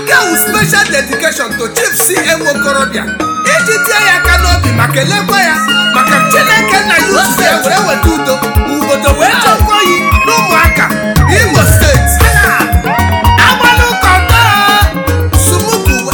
special dedication to Chief C.M. Okorobia. Ejitia ya kanobi makelekwa ya maka Chineke na yusu ya were wetudo ubodo wee chọkwa yi n'ụmụaka Imo State. Agbalu kọta sumuku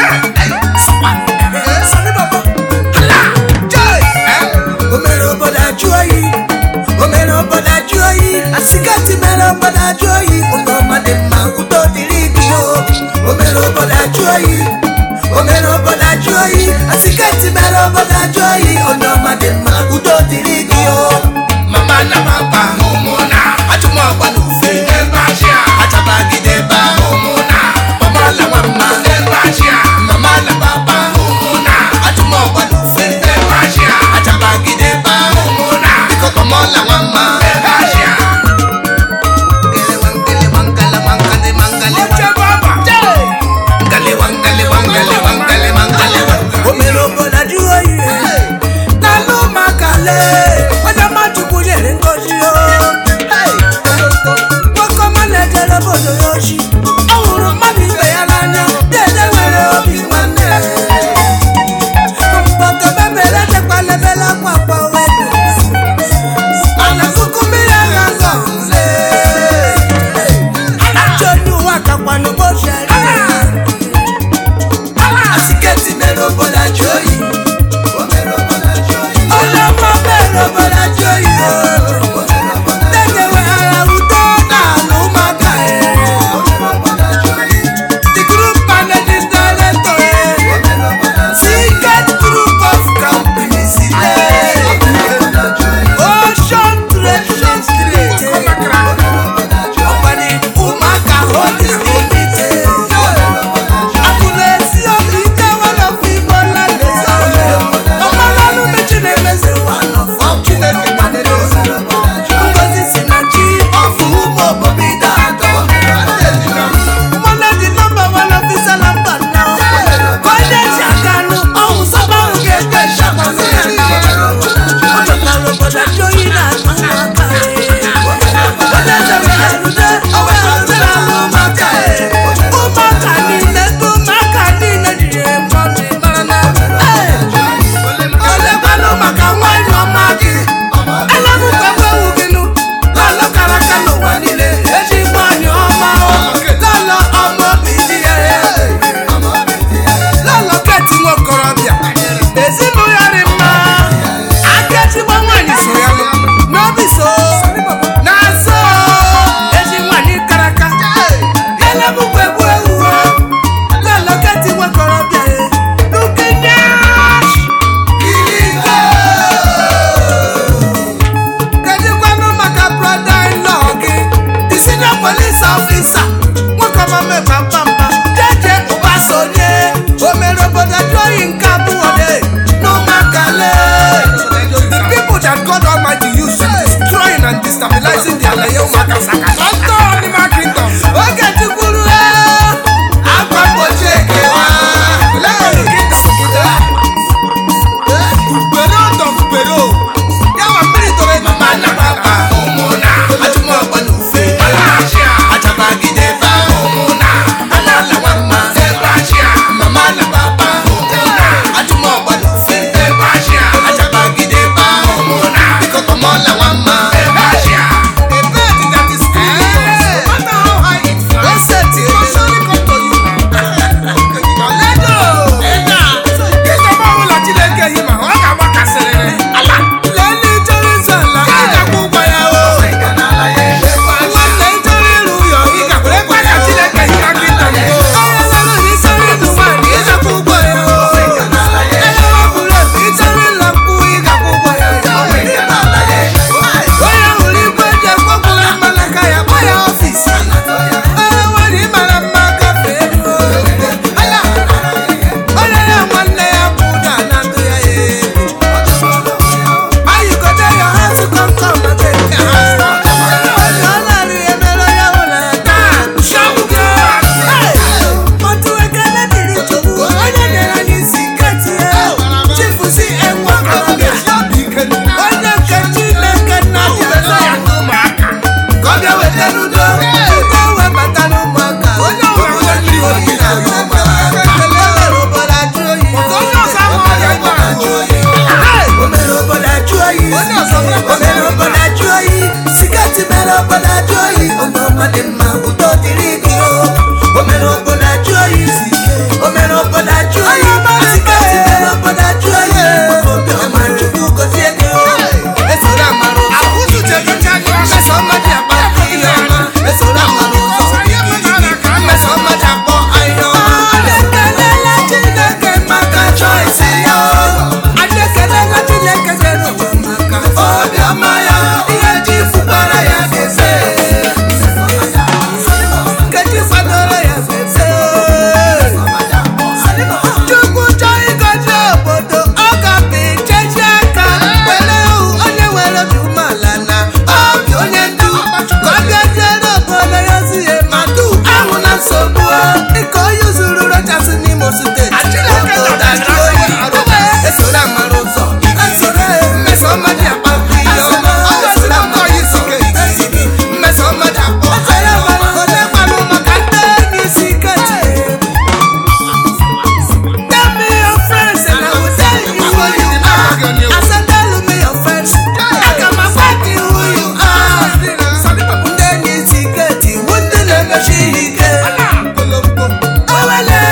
omere obodo ajụ oyi, omere obodo ajụ oyi, asikati mere obodo ajụ oyi, ụlọma dị mma udo dịrị gị o. Omere obodo ajụ oyi, omere obodo ajụ oyi, asikati mere obodo ajụ oyi, ụlọma dị mma udo dịrị gị o. Mama na papa ụmụna achụmọgba n'ufe ebe achịa achabagide ebe ụmụna mama na mama ebe achịa mama na papa ụmụna achụmọgba n'ufe ebe achịa achabagide ebe ụmụna biko mama na mama ebe achịa omere obodo ajụ oyi n'alụ makale onye machukwu nyere ngozi o. Nwoke ọma na-ejere obodo ya ozi, ọ hụrụ mmadụ ibe ya n'anya, dede nwere obi nwanne. Mkpọtọbe mere ejekwala ebele akwa akwa wedu ana kuku mmiri agha ngọle achọ onye ụwa kakwa n'ụbọchị asiketi mere obodo ajụ oyi, ọlọmọ mere obodo ajụ oyi dedewe ara udo na ala ụmụaka the group managing director Secret group of companies Ocean Creation Street ọgbani ụmụaka holy limited akụna-esi obi ike wolof Igbo land ọmalọlụ mechi na-emezi Chineke kpadoro ngozi si na chi ọfụ ụmụ obobido atọ mmanụ dị nọmba one officer na mba nna onye ji aka nụ ọhụ sọba ahụ ga-ete shakwanụ ya ọ chọtara obodo ajụ oyi na-atụ ụmụaka onye zere erude owerude na-alụ ụmụaka ụmụaka niile bụ ụmụaka niile jiri mmadụ mara na olekwanụ maka nwanyị ọma gị elebukwewewu gị nụ lọlọ kara aka n'ụwa niile eji nwanyị ọma lọlọ ọma obi dị ya lọlọ Keti Nwokorobia ezinụlọ dị mma aka ezigbo nwanyị so ya n'obi so n'azụ ezi nwanyị kara aka elebukwewu ewu lọlọ Keti Nwokorobia nukenye iligo kedikwanụ maka brother-in-law gị the senior police officer nwoke ọma meba mbamba jeje ụbasonye omere obodo ajụ oyi nke abụọ n'ụmụakale the people that God Almighty used to destroying and destabilizing their laye ụmụaka Santo Anima Kingdom oge chukwuru akwa mgbochi ekewa Pero ya wa mmiri toro mama na papa ụmụna achụmọgba n'ufe achabagide ebe ụmụna alala nwamma ebe achịa mama na papa ụmụna achụmọgba n'ufe ebe achịa achabagide ebe ụmụna biko kọmọla nwamma ebe achịa ebe that is mere obodo ajụ oyi onye ọma dị mma udo dịrị gị o mere obodo ajụ oyi o mere obodo ajụ oyi asikati mere obodo ajụ oyi obi ọma chukwu gozie gị esoro amara ụzọ mmeso ọma dị akpa ihe ọma esoro amara ụzọ mmeso ọma dị akpọ ahịa ọma adekelela Chineke maka choice ya adekelela Chineke zere ụwa maka obi ọma ya ihe ji fụkwara ya ga-eze keji fadoro ya ga-eze Chukwu chọọ ịgọzi obodo ọ ga-abụ ichechi aka were onye nwere obi umeala na obi onye ndu ka ọ bịaziere obodo ya zie ma du ahụ na nsogbu dịka onye zuru Rochas n'Imo steeti obodo ajụ oyi esoro amara ụzọ mmeso ọma dị akpa ihe ọma esoro amara ụzọ mmeso ọma dị akpọ onye gbalụ maka ndị enyi isi keti tell me your friends and I will tell you who you are. I said tell me your friends aga m agwa gị who you are. Ndị enyi isi keti bụ ndị na-emechi ihe ike owele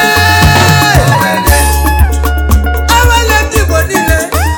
ndị Igbo niile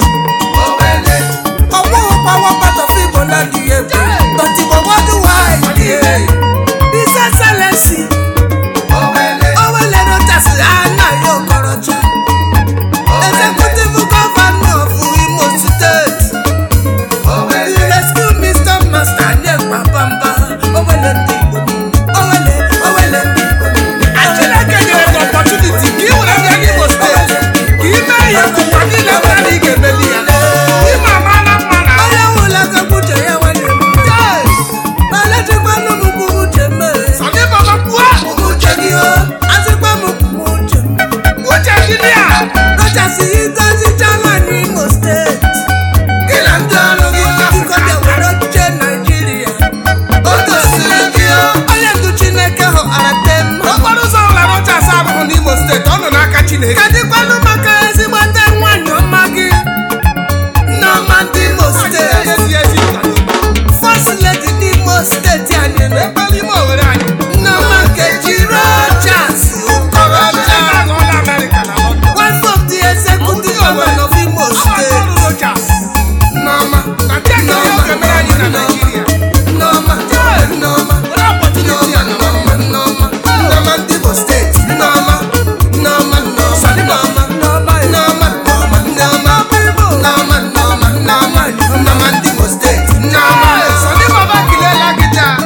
ọgbụghụkwawa part of Igbo land ihe bụ but Igbo worldwide His Excellency owele Rochas anaghị Okorocha Executive Governor of Imo State the rescue Mr. Master nye Papa owele ndị Igbo niile owele ndị Igbo niile Chineke nyere gị opportunity ka ị were bịa n'Imo steeti ka ị mee ihe nkụkwa gị na-ewere na ị ga-emeli ya ịma amala mma na onye nwụla gakwuche ya nwanne m alejikwanụ m kwuo uche mee Sọnị Baba kwuo uche gị azịkwa m kwuo uche m uche gị dị ya Rochas ịgọzichala n'Imo steeti gị na ndị ọrụ gị biko bịa were oche Naijiria o tosiri gị onye ndu Chineke hụara tem okporo ụzọ ụlọ Rochas abụghị n'Imo steeti ọ nọ n'aka Chineke kedịkwanụ maka ezigbote nwanyị ọma gị Nneọma ndị Imo steeti ezi ezi nkwado First Lady n'Imo steeti anyị nọ ekpere ime Owerri anyị Nneọma Nkechi Rochas Okorocha agụọla Amerịka na London wife of the executive governor of Imo State Rochas Nneọma na ndị aka ya oge mere anyị na Naịjirịa Nneọma Nneọma were opportunity ya na Nneọma ndị Imo steeti Nneọma Nneọma Nneọma Nneọma Nneọma Nneọma Nneọma ndị Imo steeti Nneọma Sọnị Baba kilela gị taa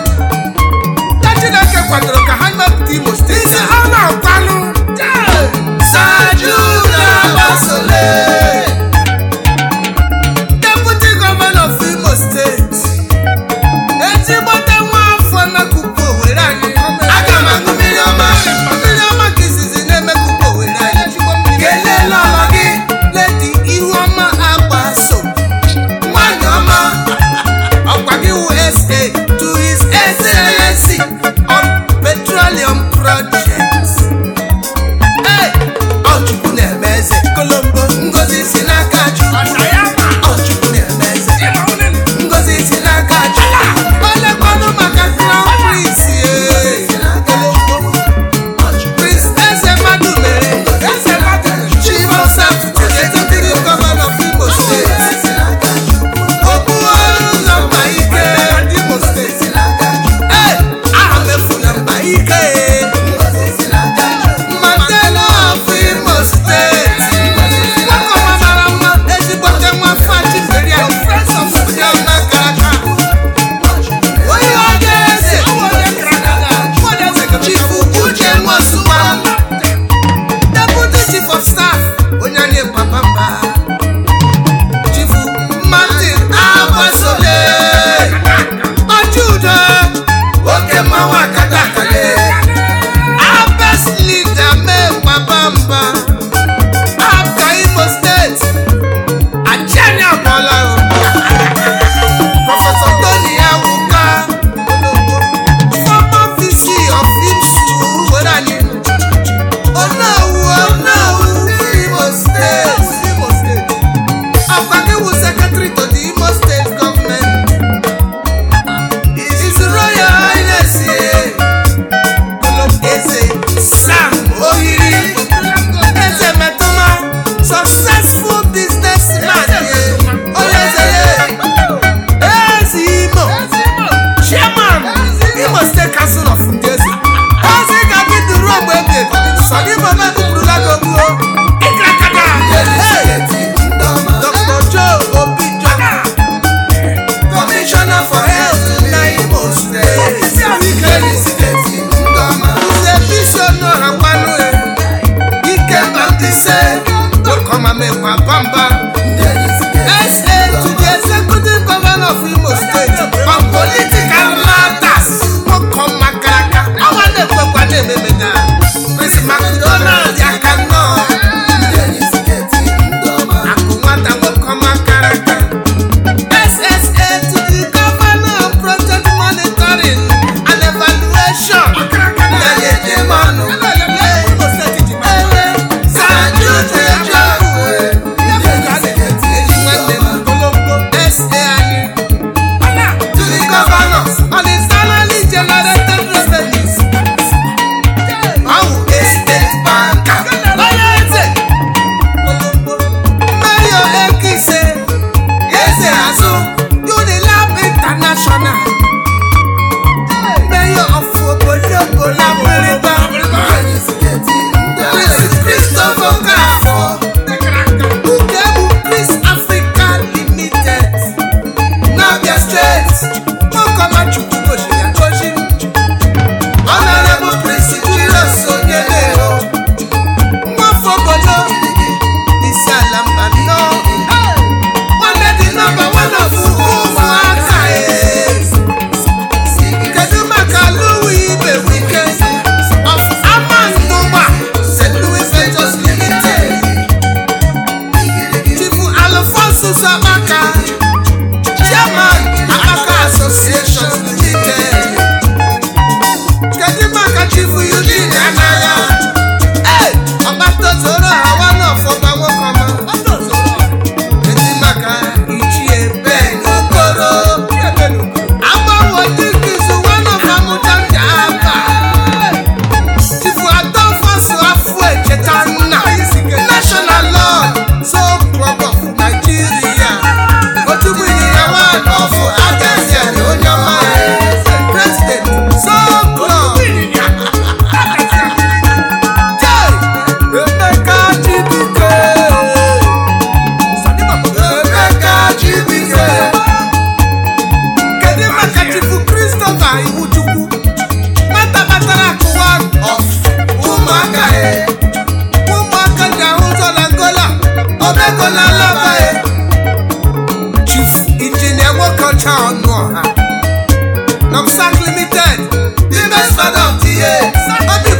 Namsak Limited, the best father of the year. Obi